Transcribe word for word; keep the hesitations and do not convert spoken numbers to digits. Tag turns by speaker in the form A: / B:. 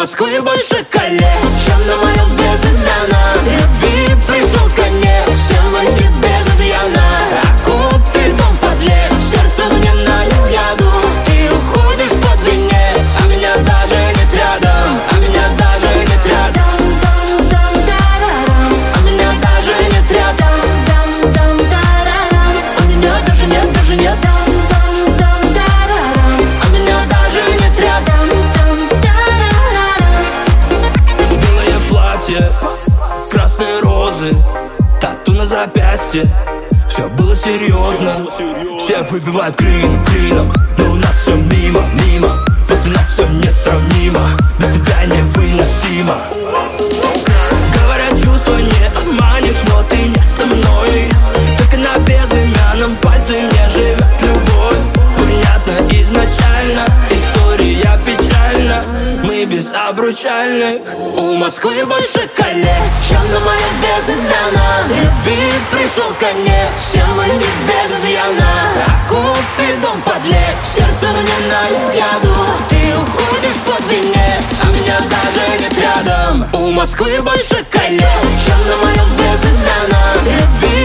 A: Москвы больше колец, чем на моем безымянном. Любви пришел конец, все мы не без изъяна. А Купидон подлец, сердце мне налил яду. Ты уходишь под венец, а меня даже нет рядом. А меня даже нет рядом. А меня даже нет рядом. А меня даже нет, даже нет. А меня даже нет рядом. Белое платье, красные розы, тату на запястье. Все было серьезно. Все выпивают клин, клином, но у нас все мимо, мимо. После нас все несравнимо, без тебя невыносимо. Говорят, чувства не обманешь, но ты не со мной. Только на безымянном пальце не живет любовь. Понятно изначально, история печальна. Мы безобручальны. У Москвы больше колец, чем на моем безымянном. Любви пришел конец, все мы не без изъяна. А Купидон подлец, сердце мне налил яду. Ты уходишь под венец, а меня даже нет рядом. У Москвы больше колец, чем на моем безымянном. Любви